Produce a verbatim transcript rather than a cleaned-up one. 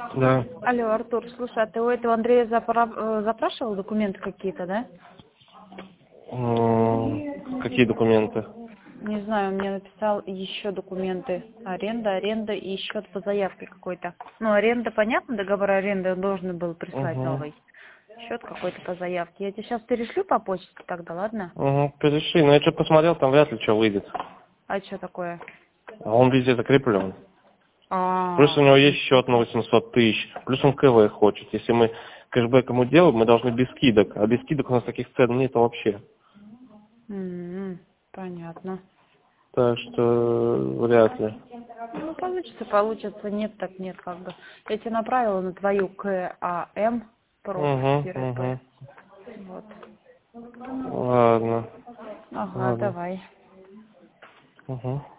Да. Алло, Артур, слушай, а ты у этого Андрея запра... э, запрашивал документы какие-то, да? М, Какие документы? Не знаю, он мне написал еще документы. Аренда, аренда и счет по заявке какой-то. Ну, аренда, понятно, договор аренды он должен был прислать Угу. новый. Счет какой-то по заявке. Я тебе сейчас перешлю по почте тогда, ладно? Угу. Перешли. Но я что посмотрел, там вряд ли что выйдет. А что такое? А он везде закреплен. Плюс у А, него есть счет на восемьсот тысяч. Плюс он КВ хочет. Если мы кэшбэк ему делаем, мы должны без скидок. А без скидок у нас таких цен нет вообще. м-м, понятно. Так что вряд ли. Ну, получится, получится. Нет, так нет, как бы. Я тебе направила на твою КАМ, Угу, проф-п. угу. Вот. Ладно. Ага, Ладно. давай. Угу.